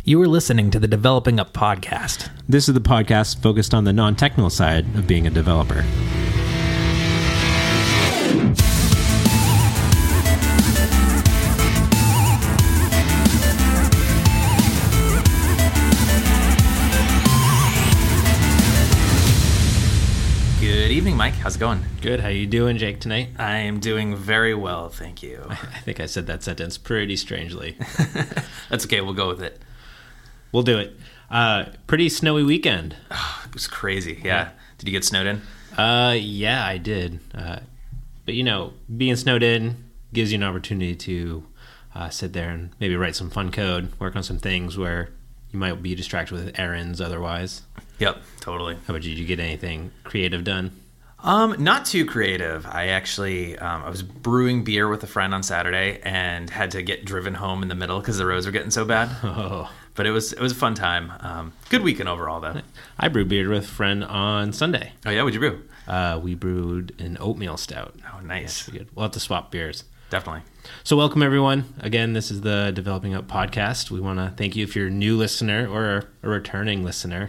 You are listening to the Developing Up podcast. This is the podcast focused on the non-technical side of being a developer. Good evening, Mike. How's it going? Good. How you doing, Jake, tonight? I am doing very well, thank you. I think I said that sentence pretty strangely. That's okay. We'll go with it. We'll do it. Pretty snowy weekend. It was crazy. Yeah. Did you get snowed in? Yeah, I did. But, you know, being snowed in gives you an opportunity to sit there and maybe write some fun code, work on some things where you might be distracted with errands otherwise. Yep, totally. How about you? Did you get anything creative done? Not too creative. I actually, I was brewing beer with a friend on Saturday and had to get driven home in the middle because the roads were getting so bad. Oh. But it was a fun time. Good weekend overall, though. I brewed beer with a friend on Sunday. Oh, yeah? What'd you brew? We brewed an oatmeal stout. Oh, nice. Yeah, we'll have to swap beers. Definitely. So welcome, everyone. Again, this is the Developing Up podcast. We want to thank you if you're a new listener or a returning listener.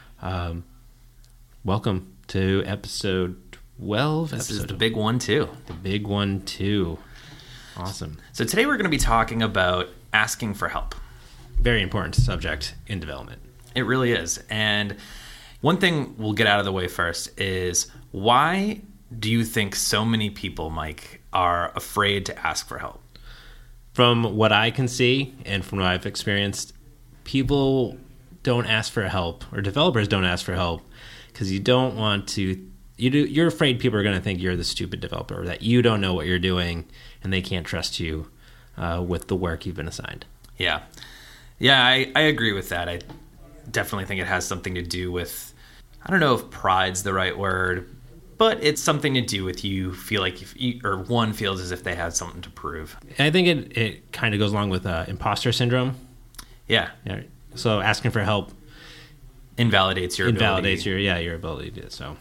Welcome to episode 12. This is the big one, too. The big one, too. Awesome. So today we're going to be talking about asking for help. Very important subject in development. It really is. And one thing we'll get out of the way first is, why do you think so many people, Mike, are afraid to ask for help? From what I can see and from what I've experienced, people don't ask for help, or developers don't ask for help, because you don't want to. You're afraid people are going to think you're the stupid developer, or that you don't know what you're doing, and they can't trust you with the work you've been assigned. Yeah. Yeah, I agree with that. I definitely think it has something to do with, I don't know if pride's the right word, but it's something to do with you feel like one feels as if they have something to prove. I think it kind of goes along with imposter syndrome. Yeah. So asking for help invalidates your ability. your ability to do so.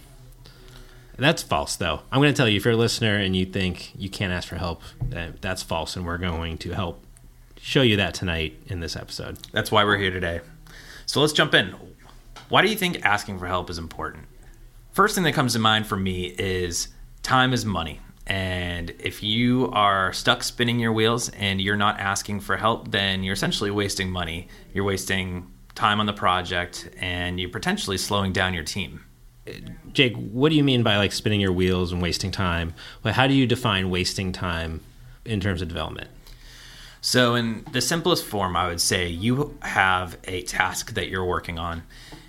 That's false, though. I'm going to tell you, if you're a listener and you think you can't ask for help, that's false, and we're going to help show you that tonight in this episode. That's why we're here today. So let's jump in. Why do you think asking for help is important? First thing that comes to mind for me is time is money. And if you are stuck spinning your wheels and you're not asking for help, then you're essentially wasting money. You're wasting time on the project, and you're potentially slowing down your team. Jake, what do you mean by like spinning your wheels and wasting time? Well, how do you define wasting time in terms of development? So in the simplest form, I would say you have a task that you're working on.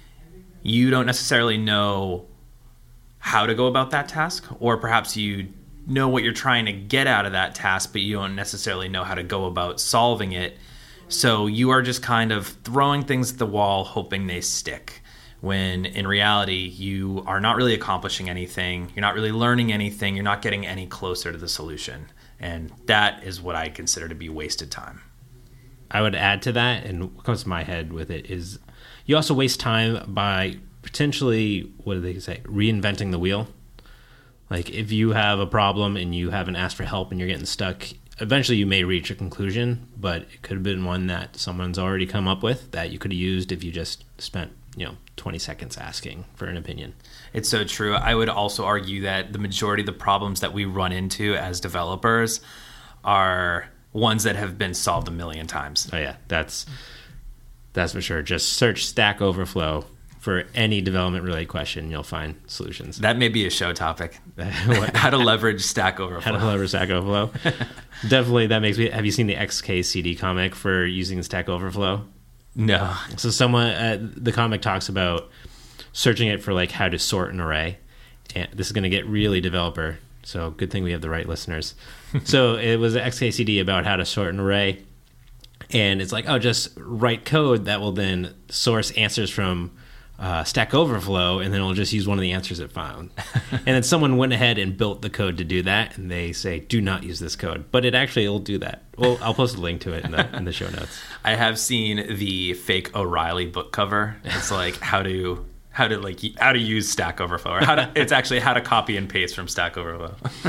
You don't necessarily know how to go about that task, or perhaps you know what you're trying to get out of that task, but you don't necessarily know how to go about solving it. So you are just kind of throwing things at the wall, hoping they stick, when in reality, you are not really accomplishing anything. You're not really learning anything. You're not getting any closer to the solution. And that is what I consider to be wasted time. I would add to that, and what comes to my head with it is you also waste time by potentially, what do they say, reinventing the wheel. Like if you have a problem and you haven't asked for help and you're getting stuck, eventually you may reach a conclusion, but it could have been one that someone's already come up with that you could have used if you just spent 20 seconds asking for an opinion. It's so true. I would also argue that the majority of the problems that we run into as developers are ones that have been solved a million times. Oh yeah, that's for sure. Just search Stack Overflow for any development related question, you'll find solutions. That may be a show topic. How to leverage Stack Overflow. How to leverage Stack Overflow. Definitely, that makes me. Have you seen the XKCD comic for using Stack Overflow? No. So the comic talks about searching it for like how to sort an array. And this is going to get really developer. So good thing we have the right listeners. So it was XKCD about how to sort an array. And it's like, just write code that will then source answers from Stack Overflow, and then it'll just use one of the answers it found. And then someone went ahead and built the code to do that, and they say, do not use this code. But it actually will do that. Well, I'll post a link to it in the show notes. I have seen the fake O'Reilly book cover. It's like how to use Stack Overflow, or it's actually how to copy and paste from Stack Overflow.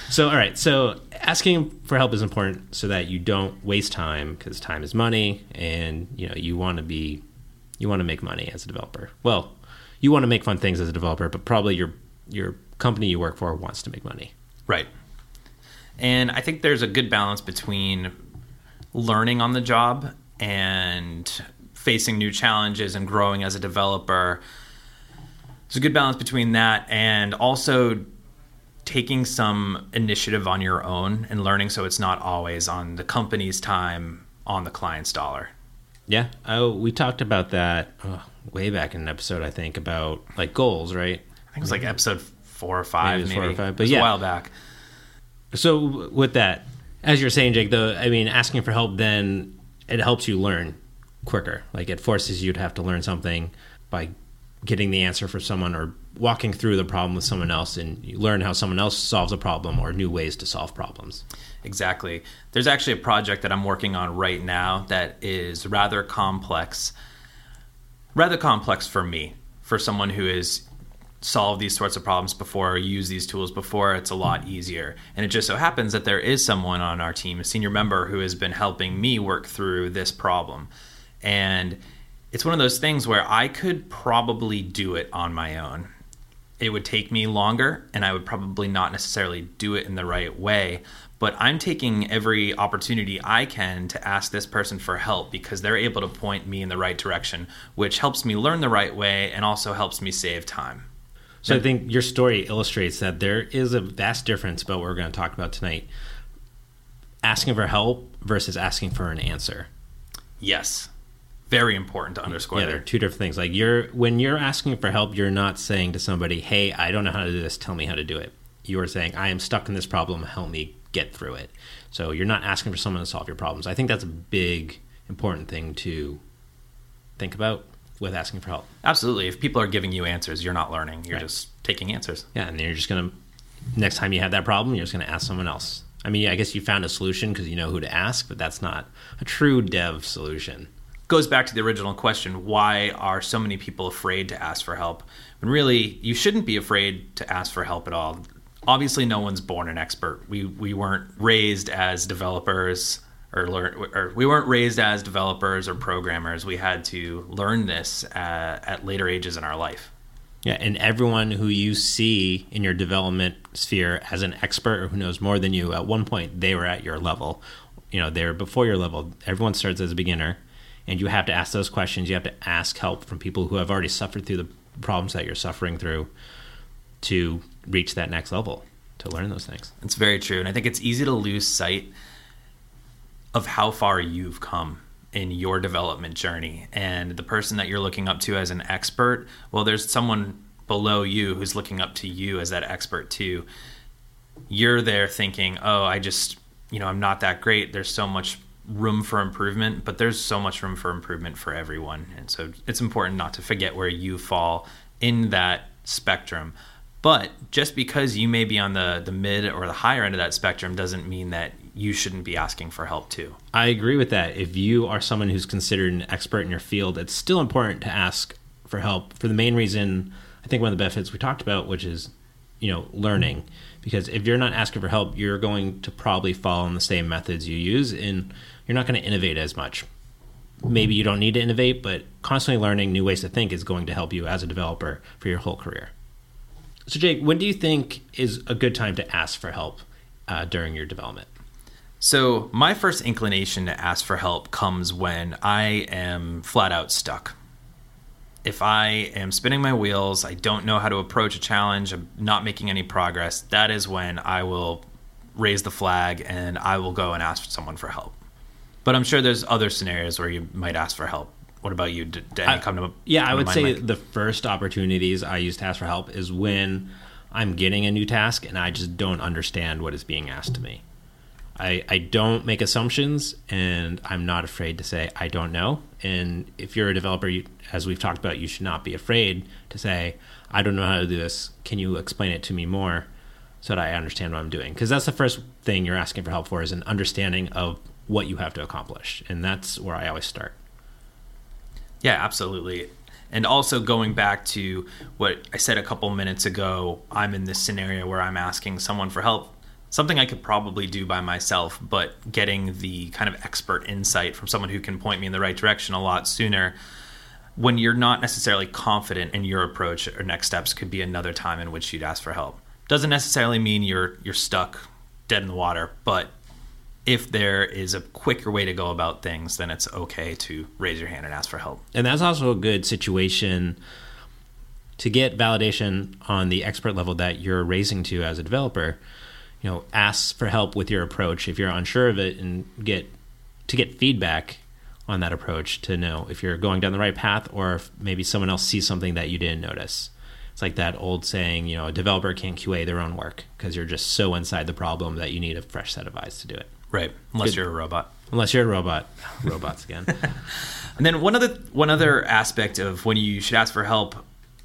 So, all right. So asking for help is important so that you don't waste time, because time is money, and you want to make money as a developer. Well, you want to make fun things as a developer, but probably your company you work for wants to make money. Right. And I think there's a good balance between learning on the job and facing new challenges and growing as a developer. There's a good balance between that and also taking some initiative on your own and learning, so it's not always on the company's time, on the client's dollar. Yeah. We talked about that way back in an episode, I think, about like goals, right? I think it was like episode 4 or 5, maybe. 4 or 5, but yeah. It was a while back. So with that, as you're saying, Jake, asking for help, then it helps you learn quicker. Like it forces you to have to learn something by getting the answer for someone or walking through the problem with someone else, and you learn how someone else solves a problem or new ways to solve problems. Exactly. There's actually a project that I'm working on right now that is rather complex for me, for someone who has solved these sorts of problems before or used these tools before. It's a lot easier. And it just so happens that there is someone on our team, a senior member, who has been helping me work through this problem. And it's one of those things where I could probably do it on my own. It would take me longer, and I would probably not necessarily do it in the right way. But I'm taking every opportunity I can to ask this person for help because they're able to point me in the right direction, which helps me learn the right way and also helps me save time. So I think your story illustrates that there is a vast difference about what we're going to talk about tonight. Asking for help versus asking for an answer. Yes. Very important to underscore there. There are two different things. Like when you're asking for help, you're not saying to somebody, hey, I don't know how to do this, tell me how to do it. You are saying, I am stuck in this problem, help me get through it. So you're not asking for someone to solve your problems. I think that's a big, important thing to think about with asking for help. Absolutely. If people are giving you answers, you're not learning. You're just taking answers. Yeah, and then you're just going to, next time you have that problem, you're just going to ask someone else. I mean, I guess you found a solution because you know who to ask, but that's not a true dev solution. Goes back to the original question, why are so many people afraid to ask for help? When really, you shouldn't be afraid to ask for help at all. Obviously, no one's born an expert. We weren't raised as developers or we weren't raised as developers or programmers. We had to learn this at later ages in our life. Yeah, and everyone who you see in your development sphere as an expert or who knows more than you, at one point they were at your level. They were before your level. Everyone starts as a beginner, and you have to ask those questions. You have to ask help from people who have already suffered through the problems that you're suffering through to reach that next level, to learn those things. It's very true, and I think it's easy to lose sight of how far you've come in your development journey. And the person that you're looking up to as an expert, well, there's someone below you who's looking up to you as that expert too. You're there thinking, oh, I'm not that great. There's so much room for improvement, but there's so much room for improvement for everyone. And so it's important not to forget where you fall in that spectrum. But just because you may be on the mid or the higher end of that spectrum doesn't mean that you shouldn't be asking for help too. I agree with that. If you are someone who's considered an expert in your field, it's still important to ask for help for the main reason, I think one of the benefits we talked about, which is, learning. Because if you're not asking for help, you're going to probably follow in the same methods you use, and you're not going to innovate as much. Maybe you don't need to innovate, but constantly learning new ways to think is going to help you as a developer for your whole career. So Jake, when do you think is a good time to ask for help during your development? So my first inclination to ask for help comes when I am flat out stuck. If I am spinning my wheels, I don't know how to approach a challenge, I'm not making any progress, that is when I will raise the flag and I will go and ask someone for help. But I'm sure there's other scenarios where you might ask for help. What about you? Did any come to Yeah, I would say the first opportunities I use to ask for help is when I'm getting a new task and I just don't understand what is being asked to me. I don't make assumptions, and I'm not afraid to say I don't know. And if you're a developer, as we've talked about, you should not be afraid to say, I don't know how to do this. Can you explain it to me more so that I understand what I'm doing? Because that's the first thing you're asking for help for, is an understanding of what you have to accomplish. And that's where I always start. Yeah, absolutely. And also going back to what I said a couple minutes ago, I'm in this scenario where I'm asking someone for help. something I could probably do by myself, but getting the kind of expert insight from someone who can point me in the right direction a lot sooner. When you're not necessarily confident in your approach or next steps could be another time in which you'd ask for help. Doesn't necessarily mean you're stuck dead in the water, but if there is a quicker way to go about things, then it's okay to raise your hand and ask for help. And that's also a good situation to get validation on the expert level that you're raising to as a developer. Ask for help with your approach if you're unsure of it, and get feedback on that approach to know if you're going down the right path, or if maybe someone else sees something that you didn't notice. It's like that old saying, a developer can't QA their own work because you're just so inside the problem that you need a fresh set of eyes to do it. Right, unless you're a robot. Unless you're a robot. Robots again. And then one other aspect of when you should ask for help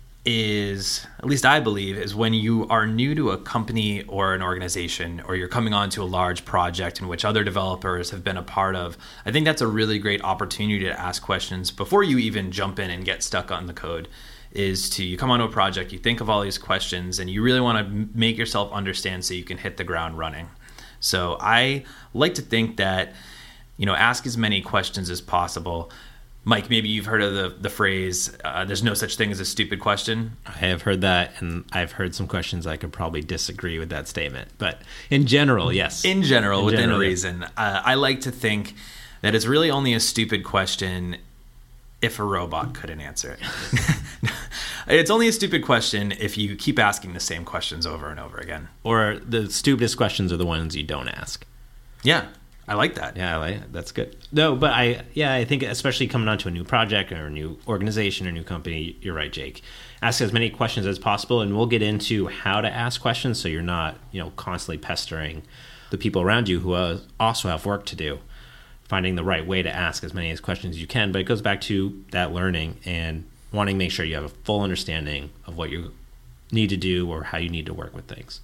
is, at least I believe, is when you are new to a company or an organization, or you're coming onto a large project in which other developers have been a part of. I think that's a really great opportunity to ask questions before you even jump in and get stuck on the code. You come onto a project, you think of all these questions, and you really want to make yourself understand so you can hit the ground running. So I like to think that, ask as many questions as possible. Mike, maybe you've heard of the phrase, there's no such thing as a stupid question. I have heard that, and I've heard some questions I could probably disagree with that statement. But in general, yes. In general, within reason. I like to think that it's really only a stupid question if a robot couldn't answer it. It's only a stupid question if you keep asking the same questions over and over again. Or the stupidest questions are the ones you don't ask. Yeah. I like that. Yeah, that's good. No, but I think especially coming onto a new project or a new organization or new company, you're right, Jake. Ask as many questions as possible, and we'll get into how to ask questions so you're not, constantly pestering the people around you who also have work to do, finding the right way to ask as many questions as you can. But it goes back to that learning and wanting to make sure you have a full understanding of what you need to do or how you need to work with things.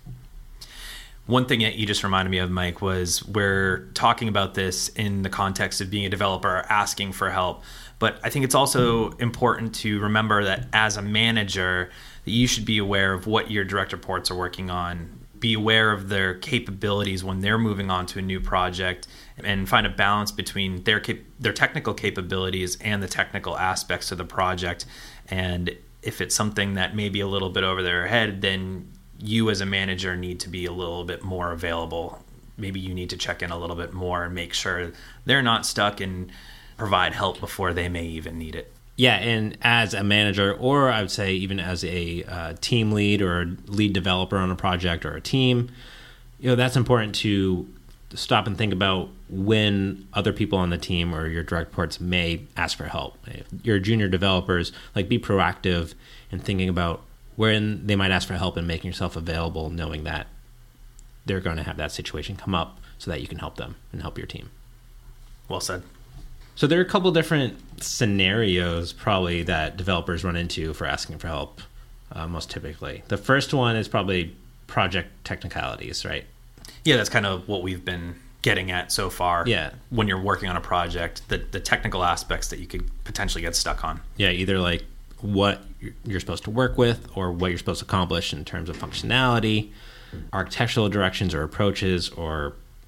One thing that you just reminded me of, Mike, was we're talking about this in the context of being a developer, asking for help. But I think it's also important to remember that as a manager, that you should be aware of what your direct reports are working on, be aware of their capabilities when they're moving on to a new project, and find a balance between their technical capabilities and the technical aspects of the project. And if it's something that may be a little bit over their head, then you as a manager need to be a little bit more available. Maybe you need to check in a little bit more and make sure they're not stuck, and provide help before they may even need it. Yeah, and as a manager, or I would say even as a team lead or a lead developer on a project or a team, that's important to stop and think about when other people on the team or your direct reports may ask for help. If you're junior developers, be proactive in thinking about when they might ask for help and making yourself available, knowing that they're going to have that situation come up so that you can help them and help your team. Well said. So there are a couple different scenarios probably that developers run into for asking for help, most typically. The first one is probably project technicalities, right? Yeah, that's kind of what we've been getting at so far. Yeah. When you're working on a project, the technical aspects that you could potentially get stuck on. Yeah, either what you're supposed to work with or what you're supposed to accomplish in terms of functionality, architectural directions or approaches, or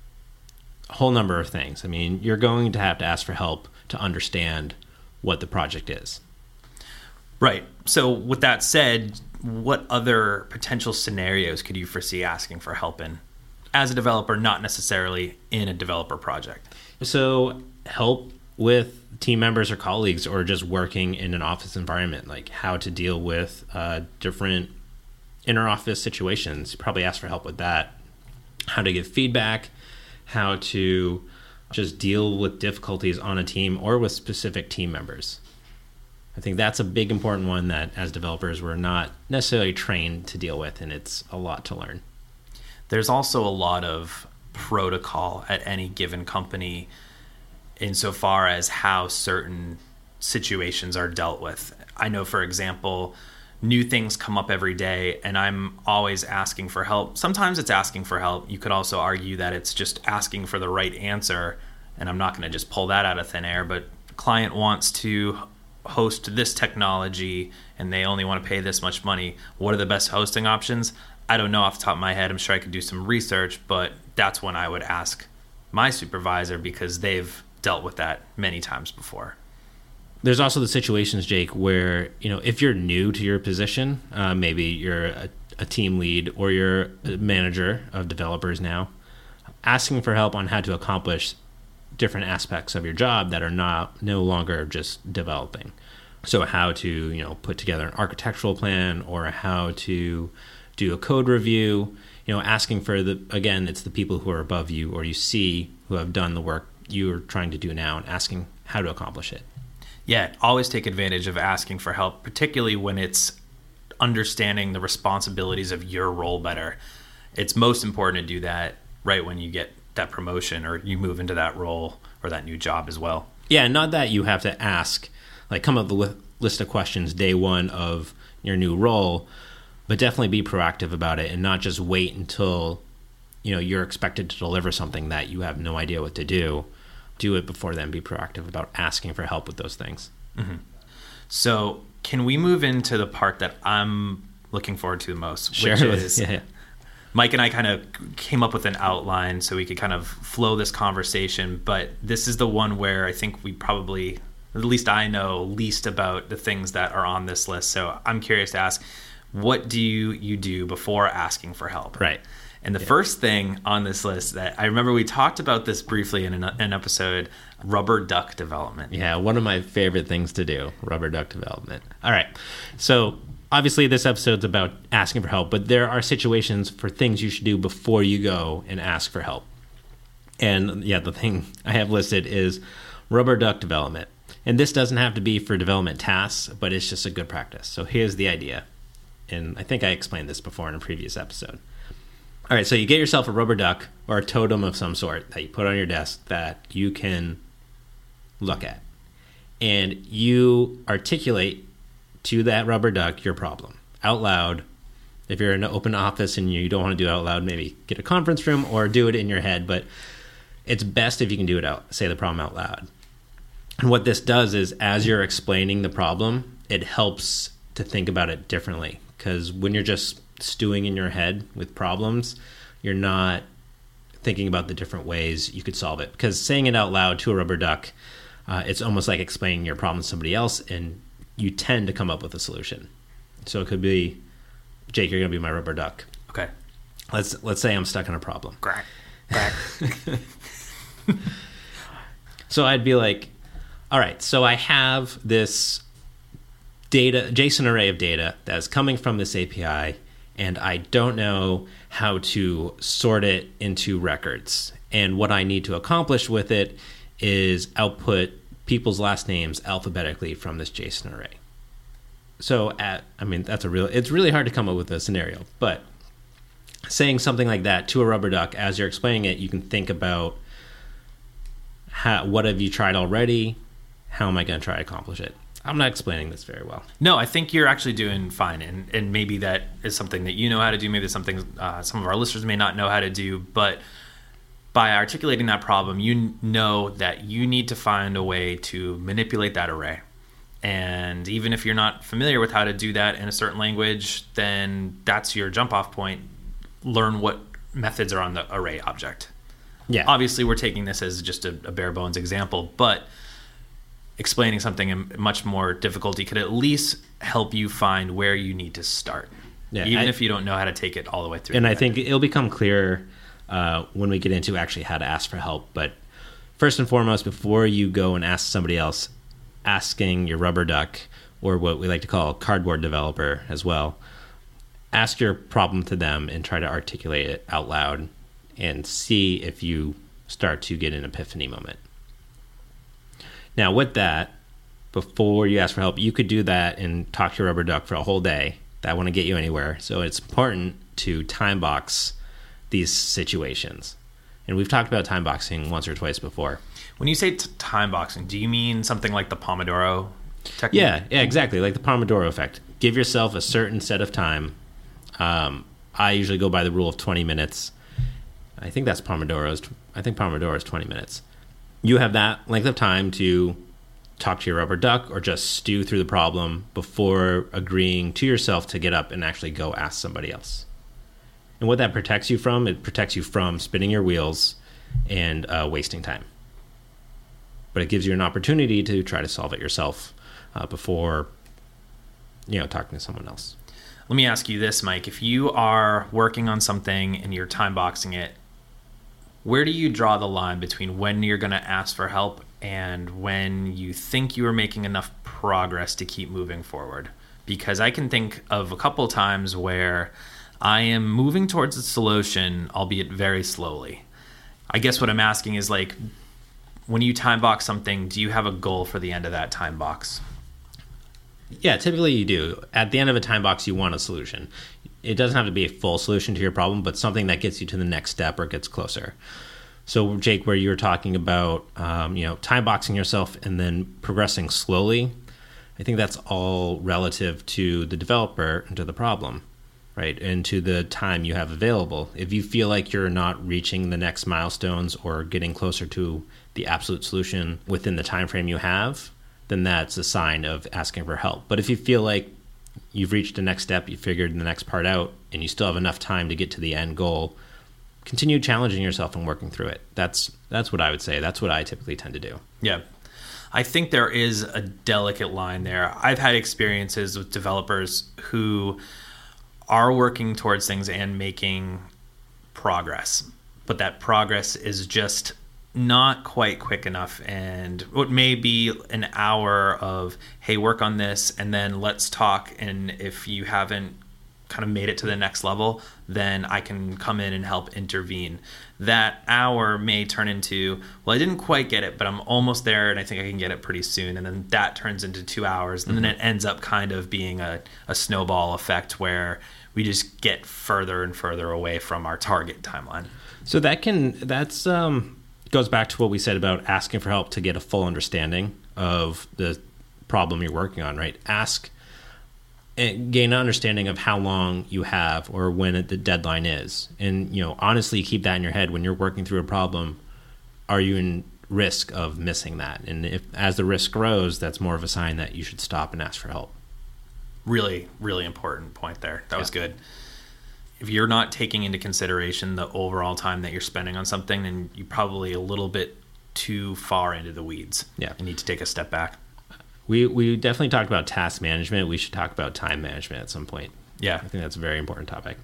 a whole number of things. I mean, you're going to have to ask for help to understand what the project is. Right. So with that said, what other potential scenarios could you foresee asking for help in as a developer, not necessarily in a developer project? So help with team members or colleagues, or just working in an office environment, like how to deal with different inter-office situations. You probably ask for help with that. How to give feedback, how to just deal with difficulties on a team or with specific team members. I think that's a big important one that as developers we're not necessarily trained to deal with, and it's a lot to learn. There's also a lot of protocol at any given company insofar as how certain situations are dealt with. I know, for example, new things come up every day, and I'm always asking for help. Sometimes it's asking for help. You could also argue that it's just asking for the right answer, and I'm not going to just pull that out of thin air, but the client wants to host this technology, and they only want to pay this much money. What are the best hosting options? I don't know off the top of my head. I'm sure I could do some research, but that's when I would ask my supervisor because they've dealt with that many times before. There's also the situations, Jake, where, if you're new to your position, maybe you're a team lead or you're a manager of developers now, asking for help on how to accomplish different aspects of your job that are no longer just developing. So how to, put together an architectural plan or how to do a code review, asking for it's the people who are above you or you see who have done the work you're trying to do now and asking how to accomplish it. Yeah, always take advantage of asking for help, particularly when it's understanding the responsibilities of your role better. It's most important to do that right when you get that promotion or you move into that role or that new job as well. Yeah, not that you have to ask, come up with a list of questions day one of your new role, but definitely be proactive about it and not just wait until, you're expected to deliver something that you have no idea what to do. Do it before then. Be proactive about asking for help with those things. Mm-hmm. So can we move into the part that I'm looking forward to the most, sure. Which is yeah. Mike and I kind of came up with an outline so we could kind of flow this conversation, but this is the one where I think we probably, at least I know least about the things that are on this list. So I'm curious to ask, what do you do before asking for help? Right. And the first thing on this list that I remember we talked about this briefly in an episode, rubber duck development. Yeah, one of my favorite things to do, rubber duck development. All right. So obviously this episode's about asking for help, but there are situations for things you should do before you go and ask for help. And yeah, the thing I have listed is rubber duck development. And this doesn't have to be for development tasks, but it's just a good practice. So here's the idea. And I think I explained this before in a previous episode. All right, so you get yourself a rubber duck or a totem of some sort that you put on your desk that you can look at. And you articulate to that rubber duck your problem out loud. If you're in an open office and you don't want to do it out loud, maybe get a conference room or do it in your head. But it's best if you can do it say the problem out loud. And what this does is as you're explaining the problem, it helps to think about it differently. Because when you're just stewing in your head with problems, you're not thinking about the different ways you could solve it. Because saying it out loud to a rubber duck, it's almost like explaining your problem to somebody else, and you tend to come up with a solution. So it could be, Jake, you're going to be my rubber duck. Okay. Let's say I'm stuck in a problem. Crack. So I'd be like, all right, so I have this data, JSON array of data that's coming from this API, and I don't know how to sort it into records. And what I need to accomplish with it is output people's last names alphabetically from this JSON array. So it's really hard to come up with a scenario, but saying something like that to a rubber duck as you're explaining it, you can think about what have you tried already? How am I going to try to accomplish it? I'm not explaining this very well. No, I think you're actually doing fine. And maybe that is something that you know how to do. Maybe it's something some of our listeners may not know how to do. But by articulating that problem, you know that you need to find a way to manipulate that array. And even if you're not familiar with how to do that in a certain language, then that's your jump off point. Learn what methods are on the array object. Yeah. Obviously, we're taking this as just a bare bones example, but explaining something in much more difficulty could at least help you find where you need to start, even if you don't know how to take it all the way through. And I think it'll become clearer when we get into actually how to ask for help. But first and foremost, before you go and ask somebody else, asking your rubber duck, or what we like to call a cardboard developer as well, ask your problem to them and try to articulate it out loud and see if you start to get an epiphany moment. Now, with that, before you ask for help, you could do that and talk to your rubber duck for a whole day. That wouldn't get you anywhere. So it's important to time box these situations. And we've talked about time boxing once or twice before. When you say time boxing, do you mean something like the Pomodoro technique? Yeah, exactly. Like the Pomodoro effect. Give yourself a certain set of time. I usually go by the rule of 20 minutes. I think Pomodoro is 20 minutes. You have that length of time to talk to your rubber duck or just stew through the problem before agreeing to yourself to get up and actually go ask somebody else. And what that protects you from, it protects you from spinning your wheels and wasting time. But it gives you an opportunity to try to solve it yourself before, talking to someone else. Let me ask you this, Mike. If you are working on something and you're time boxing it, where do you draw the line between when you're going to ask for help and when you think you are making enough progress to keep moving forward? Because I can think of a couple times where I am moving towards a solution, albeit very slowly. I guess what I'm asking is, like, when you time box something, do you have a goal for the end of that time box? Yeah, typically you do. At the end of a time box, you want a solution. It doesn't have to be a full solution to your problem, but something that gets you to the next step or gets closer. So, Jake, where you were talking about, time boxing yourself and then progressing slowly, I think that's all relative to the developer and to the problem, right? And to the time you have available. If you feel like you're not reaching the next milestones or getting closer to the absolute solution within the time frame you have, then that's a sign of asking for help. But if you feel like you've reached the next step, you figured the next part out, and you still have enough time to get to the end goal, continue challenging yourself and working through it. That's what I would say. That's what I typically tend to do. Yeah. I think there is a delicate line there. I've had experiences with developers who are working towards things and making progress, but that progress is just not quite quick enough. And what may be an hour of, hey, work on this, and then let's talk. And if you haven't kind of made it to the next level, then I can come in and help intervene. That hour may turn into, well, I didn't quite get it, but I'm almost there and I think I can get it pretty soon. And then that turns into 2 hours. And then it ends up kind of being a snowball effect where we just get further and further away from our target timeline. So that's goes back to what we said about asking for help to get a full understanding of the problem you're working on, right? Ask and gain an understanding of how long you have or when the deadline is. And, honestly keep that in your head when you're working through a problem. Are you in risk of missing that? And if as the risk grows, that's more of a sign that you should stop and ask for help. Really, really important point there. That was good. If you're not taking into consideration the overall time that you're spending on something, then you're probably a little bit too far into the weeds. Yeah. You need to take a step back. We definitely talked about task management. We should talk about time management at some point. Yeah. I think that's a very important topic.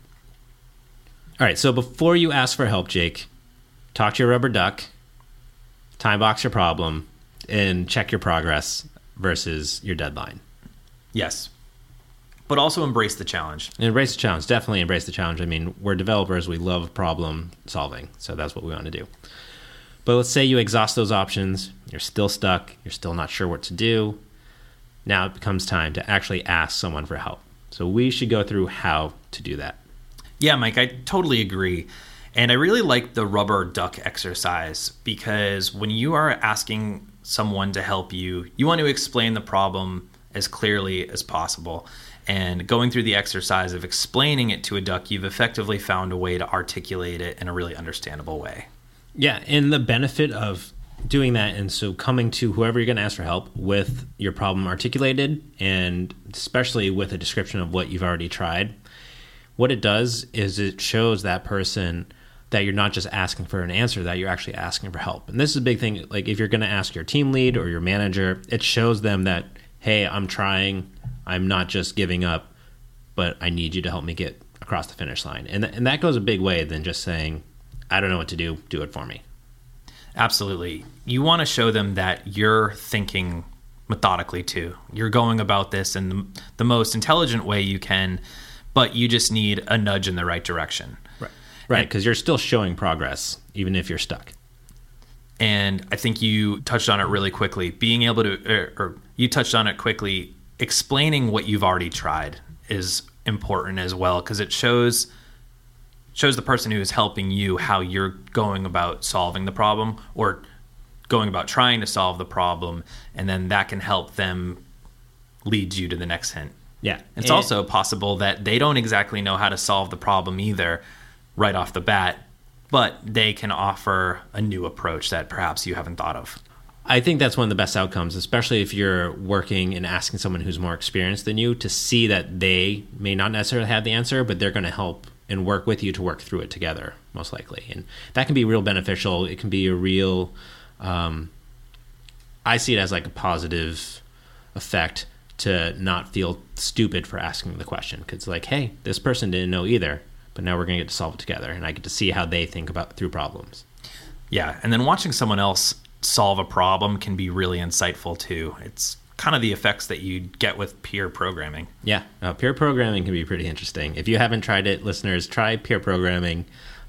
All right, so before you ask for help, Jake, talk to your rubber duck, time box your problem, and check your progress versus your deadline. Yes. But also embrace the challenge. And embrace the challenge. Definitely embrace the challenge. I mean, we're developers. We love problem solving. So that's what we want to do. But let's say you exhaust those options. You're still stuck. You're still not sure what to do. Now it becomes time to actually ask someone for help. So we should go through how to do that. Yeah, Mike, I totally agree. And I really like the rubber duck exercise because when you are asking someone to help you, you want to explain the problem as clearly as possible. And going through the exercise of explaining it to a duck, you've effectively found a way to articulate it in a really understandable way. Yeah, and the benefit of doing that, and so coming to whoever you're going to ask for help with your problem articulated, and especially with a description of what you've already tried, what it does is it shows that person that you're not just asking for an answer, that you're actually asking for help. And this is a big thing. Like if you're going to ask your team lead or your manager, it shows them that, hey, I'm trying. I'm not just giving up, but I need you to help me get across the finish line. And that goes a big way than just saying, I don't know what to do it for me. Absolutely. You want to show them that you're thinking methodically too. You're going about this in the most intelligent way you can, but you just need a nudge in the right direction. Right, because you're still showing progress, even if you're stuck. And I think you touched on it really quickly. Being able to, or you touched on it quickly, explaining what you've already tried is important as well, because it shows the person who is helping you how you're going about solving the problem or going about trying to solve the problem, and then that can help them lead you to the next hint. Yeah. It's also possible that they don't exactly know how to solve the problem either right off the bat, but they can offer a new approach that perhaps you haven't thought of. I think that's one of the best outcomes, especially if you're working and asking someone who's more experienced than you to see that they may not necessarily have the answer, but they're going to help and work with you to work through it together, most likely. And that can be real beneficial. It can be a real, I see it as like a positive effect to not feel stupid for asking the question. Because like, hey, this person didn't know either, but now we're going to get to solve it together. And I get to see how they think through problems. Yeah, and then watching someone else solve a problem can be really insightful too. It's kind of the effects that you get with peer programming. Yeah, peer programming can be pretty interesting. If you haven't tried it, listeners, try peer programming.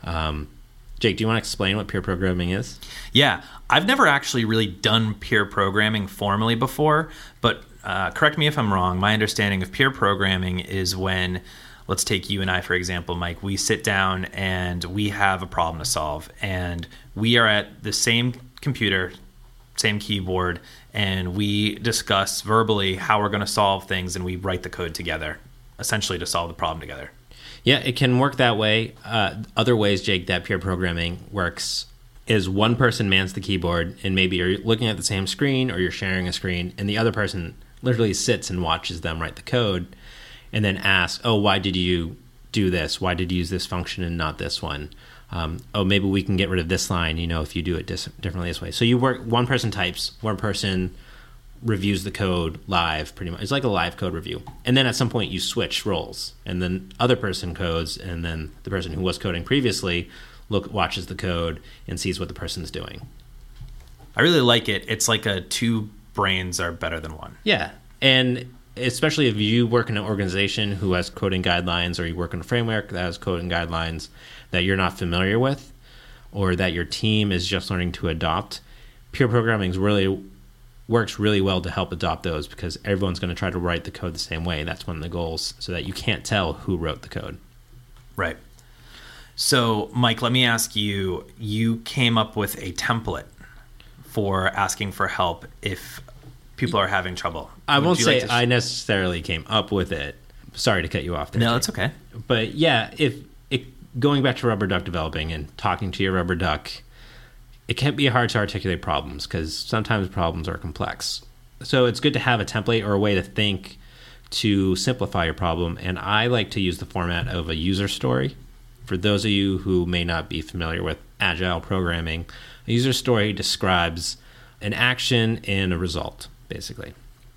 Jake, do you want to explain what peer programming is? Yeah, I've never actually really done peer programming formally before, but correct me if I'm wrong. My understanding of peer programming is when, let's take you and I, for example, Mike, we sit down and we have a problem to solve, and we are at the same computer, same keyboard, and we discuss verbally how we're going to solve things, and we write the code together, essentially to solve the problem together. Yeah, it can work that way. Other ways, Jake, that peer programming works is one person mans the keyboard, and maybe you're looking at the same screen or you're sharing a screen, and the other person literally sits and watches them write the code and then asks, oh, why did you do this? Why did you use this function and not this one? Oh, maybe we can get rid of this line, if you do it differently this way. So you work, one person types, one person reviews the code live, pretty much. It's like a live code review. And then at some point you switch roles, and then other person codes, and then the person who was coding previously watches the code and sees what the person's doing. I really like it. It's like two brains are better than one. Yeah. And especially if you work in an organization who has coding guidelines, or you work in a framework that has coding guidelines that you're not familiar with, or that your team is just learning to adopt, peer programming works really well to help adopt those, because everyone's going to try to write the code the same way. That's one of the goals, so that you can't tell who wrote the code. Right. So, Mike, let me ask you, you came up with a template for asking for help if people are having trouble. I won't say I necessarily came up with it. Sorry to cut you off there. No, it's okay. But yeah, going back to rubber duck developing and talking to your rubber duck, it can be hard to articulate problems because sometimes problems are complex. So it's good to have a template or a way to think to simplify your problem. And I like to use the format of a user story. For those of you who may not be familiar with agile programming, a user story describes an action and a result, basically.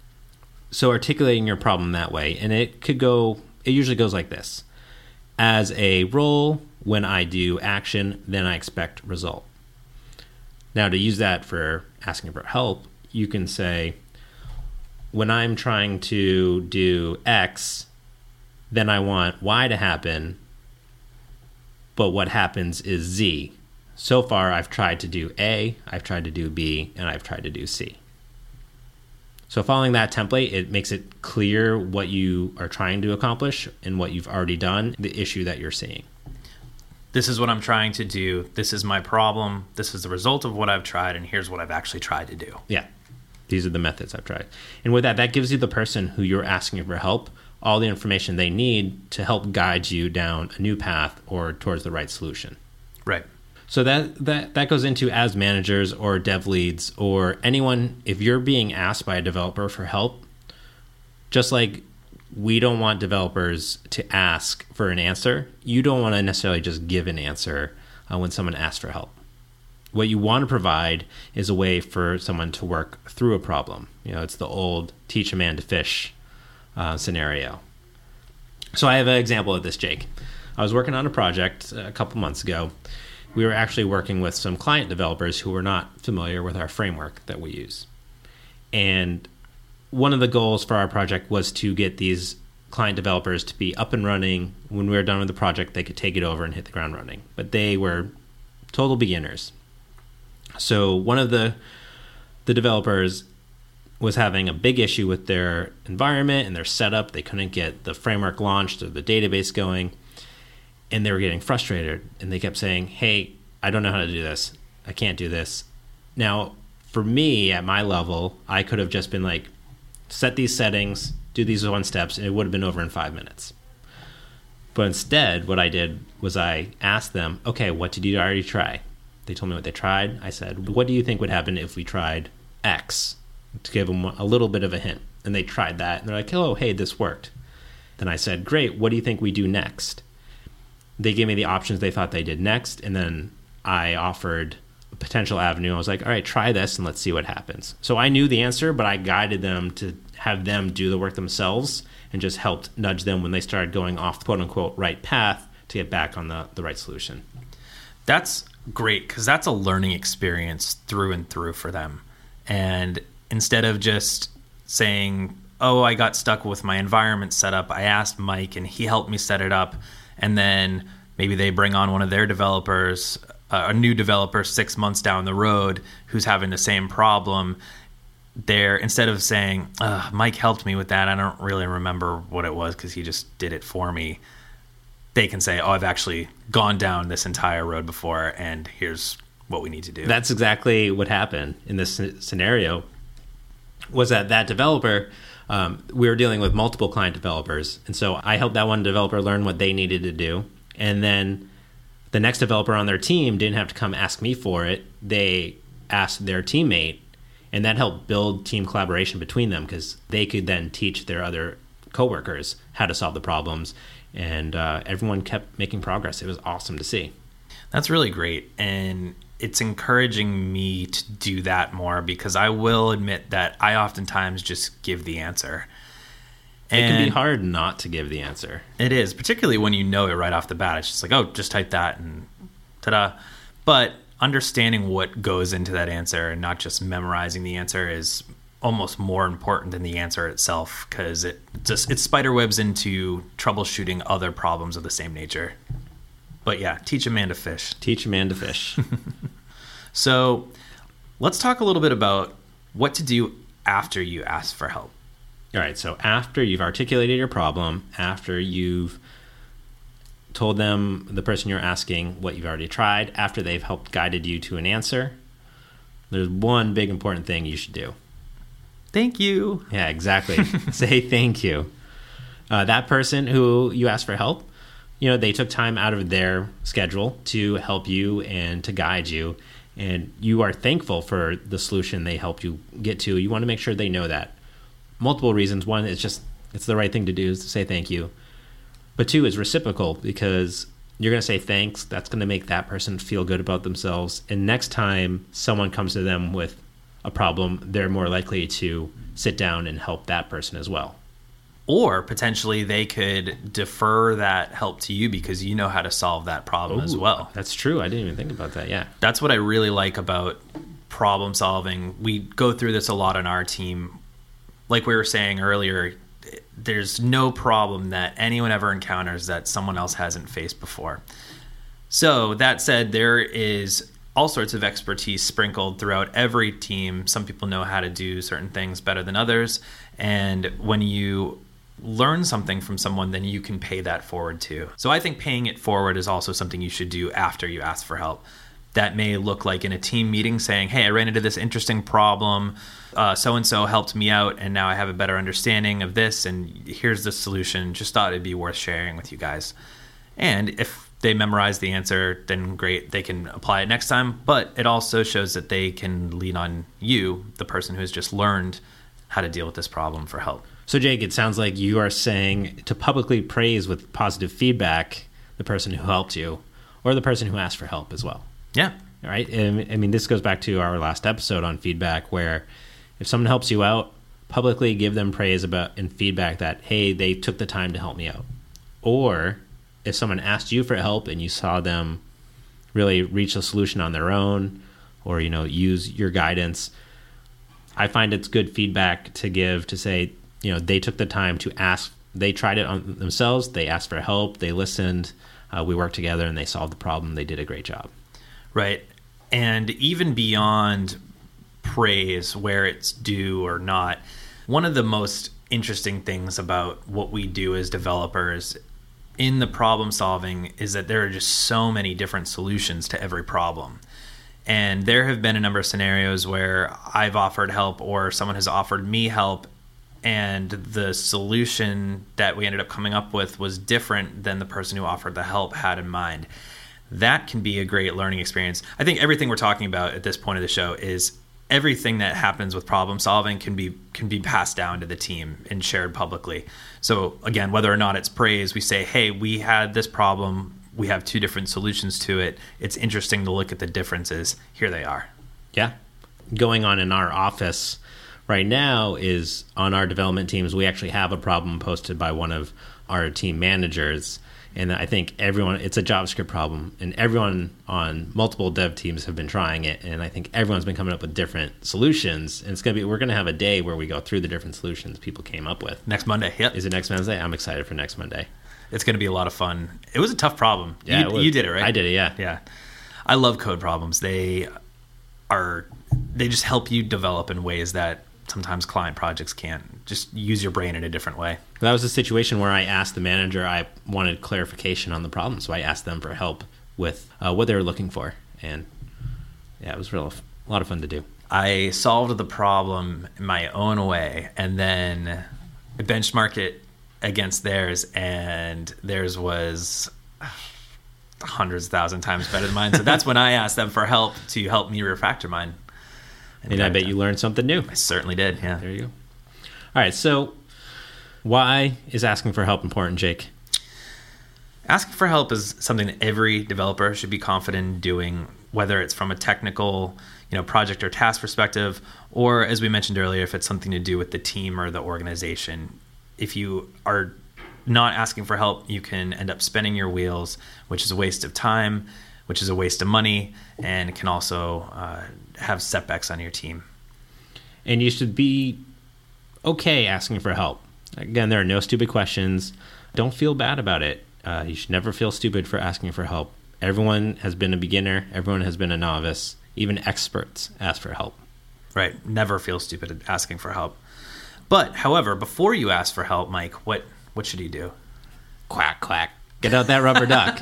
So articulating your problem that way, and it usually goes like this. As a role, when I do action, then I expect result. Now, to use that for asking for help, you can say, when I'm trying to do X, then I want Y to happen, but what happens is Z. So far, I've tried to do A, I've tried to do B, and I've tried to do C. So following that template, it makes it clear what you are trying to accomplish and what you've already done, the issue that you're seeing. This is what I'm trying to do. This is my problem. This is the result of what I've tried, and here's what I've actually tried to do. Yeah. These are the methods I've tried. And with that gives you the person who you're asking for help all the information they need to help guide you down a new path or towards the right solution. Right. So that goes into, as managers or dev leads or anyone, if you're being asked by a developer for help, just like we don't want developers to ask for an answer, you don't want to necessarily just give an answer when someone asks for help. What you want to provide is a way for someone to work through a problem. It's the old teach a man to fish scenario. So I have an example of this, Jake. I was working on a project a couple months ago. We were actually working with some client developers who were not familiar with our framework that we use. And one of the goals for our project was to get these client developers to be up and running. When we were done with the project, they could take it over and hit the ground running. But they were total beginners. So one of the developers was having a big issue with their environment and their setup. They couldn't get the framework launched or the database going. And they were getting frustrated, and they kept saying, hey, I don't know how to do this. I can't do this. Now, for me, at my level, I could have just been like, set these settings, do these 1 steps, and it would have been over in 5 minutes. But instead, what I did was I asked them, okay, what did you already try? They told me what they tried. I said, what do you think would happen if we tried X? To give them a little bit of a hint. And they tried that, and they're like, oh, hey, this worked. Then I said, great, what do you think we do next? They gave me the options they thought they did next, and then I offered a potential avenue. I was like, all right, try this and let's see what happens. So I knew the answer, but I guided them to have them do the work themselves and just helped nudge them when they started going off the quote-unquote right path to get back on the right solution. That's great, because that's a learning experience through and through for them. And instead of just saying, oh, I got stuck with my environment set up, I asked Mike and he helped me set it up, and then maybe they bring on one of their developers, a new developer 6 months down the road who's having the same problem. They're, instead of saying, Mike helped me with that, I don't really remember what it was because he just did it for me, they can say, oh, I've actually gone down this entire road before, and here's what we need to do. That's exactly what happened in this scenario, was that developer, we were dealing with multiple client developers, and so I helped that one developer learn what they needed to do, and then the next developer on their team didn't have to come ask me for it. They asked their teammate, and that helped build team collaboration between them because they could then teach their other coworkers how to solve the problems, and everyone kept making progress. It was awesome to see. That's really great, and it's encouraging me to do that more, because I will admit that I oftentimes just give the answer. And it can be hard not to give the answer. It is, particularly when you know it right off the bat. It's just like, oh, just type that and ta-da. But understanding what goes into that answer and not just memorizing the answer is almost more important than the answer itself, because it spiderwebs into troubleshooting other problems of the same nature. But yeah, teach a man to fish. Teach a man to fish. So let's talk a little bit about what to do after you ask for help. All right, so after you've articulated your problem, after you've told them, the person you're asking, what you've already tried, after they've helped guided you to an answer, there's one big important thing you should do. Thank you. Yeah, exactly. Say thank you. That person who you asked for help, they took time out of their schedule to help you and to guide you, and you are thankful for the solution they helped you get to. You want to make sure they know that. Multiple reasons. One, it's the right thing to do, is to say thank you. But two, is reciprocal, because you're going to say thanks. That's going to make that person feel good about themselves. And next time someone comes to them with a problem, they're more likely to sit down and help that person as well. Or potentially they could defer that help to you because you know how to solve that problem as well. That's true. I didn't even think about that. Yeah. That's what I really like about problem solving. We go through this a lot on our team. Like we were saying earlier, there's no problem that anyone ever encounters that someone else hasn't faced before. So that said, there is all sorts of expertise sprinkled throughout every team. Some people know how to do certain things better than others. And when you learn something from someone, then you can pay that forward too. So I think paying it forward is also something you should do after you ask for help. That may look like in a team meeting saying, hey, I ran into this interesting problem. So-and-so helped me out, and now I have a better understanding of this, and here's the solution. Just thought it'd be worth sharing with you guys. And if they memorize the answer, then great, they can apply it next time. But it also shows that they can lean on you, the person who has just learned how to deal with this problem, for help. So, Jake, it sounds like you are saying to publicly praise with positive feedback the person who helped you, or the person who asked for help as well. Yeah. All right. I mean, this goes back to our last episode on feedback, where if someone helps you out, publicly give them praise about and feedback that, hey, they took the time to help me out. Or if someone asked you for help and you saw them really reach a solution on their own, or, use your guidance, I find it's good feedback to give, to say, they took the time to ask. They tried it on themselves. They asked for help. They listened. We worked together and they solved the problem. They did a great job. Right. And even beyond praise, where it's due or not, one of the most interesting things about what we do as developers in the problem solving is that there are just so many different solutions to every problem. And there have been a number of scenarios where I've offered help or someone has offered me help, and the solution that we ended up coming up with was different than the person who offered the help had in mind. That can be a great learning experience. I think everything we're talking about at this point of the show is everything that happens with problem solving can be passed down to the team and shared publicly. So again, whether or not it's praise, we say, hey, we had this problem. we have two different solutions to it. It's interesting to look at the differences. Here they are. Yeah. Going on in our office right now is on our development teams, we actually have a problem posted by one of our team managers. And I think it's a JavaScript problem, and everyone on multiple dev teams have been trying it. And I think everyone's been coming up with different solutions. And we're going to have a day where we go through the different solutions people came up with. Next Monday. Yep. Is it next Wednesday? I'm excited for next Monday. It's going to be a lot of fun. It was a tough problem. Yeah, you did it, right? I did it, yeah. Yeah. I love code problems. They just help you develop in ways that sometimes client projects can't. Just use your brain in a different way. That was a situation where I asked the manager, I wanted clarification on the problem, so I asked them for help with what they were looking for. And yeah, it was a lot of fun to do. I solved the problem in my own way, and then I benchmarked it against theirs, and theirs was hundreds, 1,000 times better than mine. So that's when I asked them for help to help me refactor mine. And I bet you learned something new. I certainly did, yeah. There you go. All right, so why is asking for help important, Jake? Asking for help is something that every developer should be confident in doing, whether it's from a technical, project or task perspective, or as we mentioned earlier, if it's something to do with the team or the organization. If you are not asking for help, you can end up spinning your wheels, which is a waste of time, which is a waste of money, and can also have setbacks on your team. And you should be okay asking for help. Again, there are no stupid questions. Don't feel bad about it. You should never feel stupid for asking for help. Everyone has been a beginner. Everyone has been a novice. Even experts ask for help. Right. Never feel stupid at asking for help. But, however, before you ask for help, Mike, what should you do? Quack, quack. Get out that rubber duck.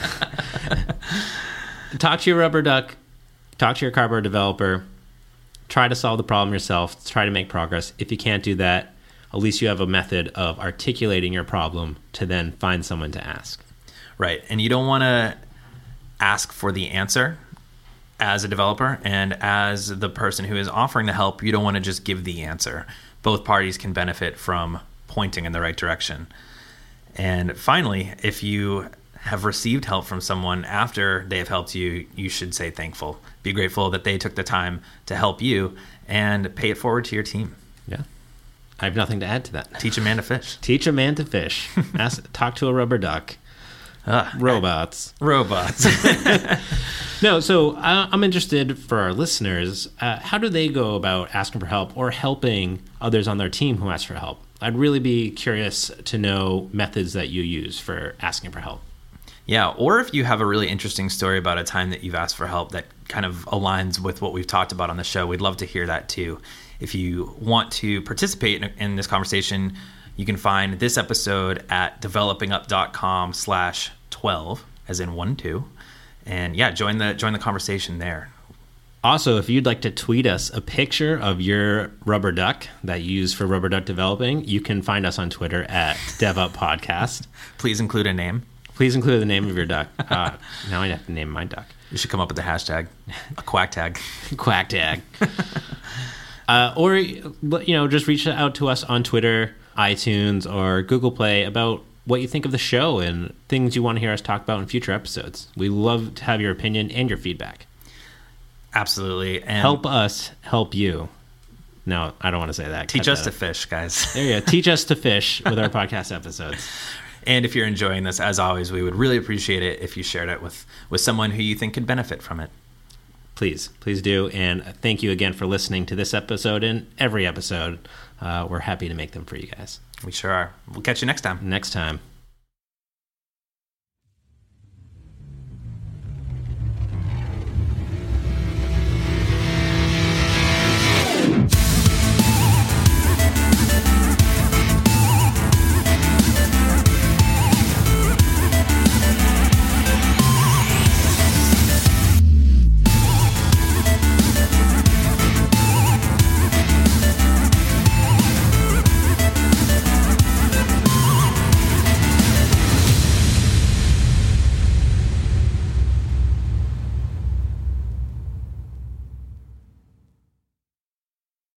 Talk to your rubber duck. Talk to your cardboard developer. Try to solve the problem yourself. Try to make progress. If you can't do that, at least you have a method of articulating your problem to then find someone to ask. Right. And you don't want to ask for the answer as a developer, and as the person who is offering the help, you don't want to just give the answer. Both parties can benefit from pointing in the right direction. And finally, if you have received help from someone after they have helped you, you should say thankful. Be grateful that they took the time to help you, and pay it forward to your team. Yeah. I have nothing to add to that. Teach a man to fish. Teach a man to fish. Talk to a rubber duck. Robots. No, so I'm interested for our listeners, how do they go about asking for help or helping others on their team who ask for help? I'd really be curious to know methods that you use for asking for help. Yeah, or if you have a really interesting story about a time that you've asked for help that kind of aligns with what we've talked about on the show, we'd love to hear that too. If you want to participate in this conversation, you can find this episode at developingup.com/12, as in 1-2. And yeah, join the conversation there. Also, if you'd like to tweet us a picture of your rubber duck that you use for rubber duck developing, you can find us on Twitter at DevUpPodcast. Please include a name. Please include the name of your duck. Now I have to name my duck. You should come up with a hashtag, a quack tag. Quack tag. Or just reach out to us on Twitter, iTunes, or Google Play about what you think of the show and things you want to hear us talk about in future episodes. We love to have your opinion and your feedback. Absolutely. And help us help you. No, I don't want to say that. Teach us to fish, guys. There you go. Teach us to fish with our podcast episodes. And if you're enjoying this, as always, we would really appreciate it if you shared it with someone who you think could benefit from it. Please do. And thank you again for listening to this episode and every episode. We're happy to make them for you guys. We sure are. We'll catch you next time. Next time.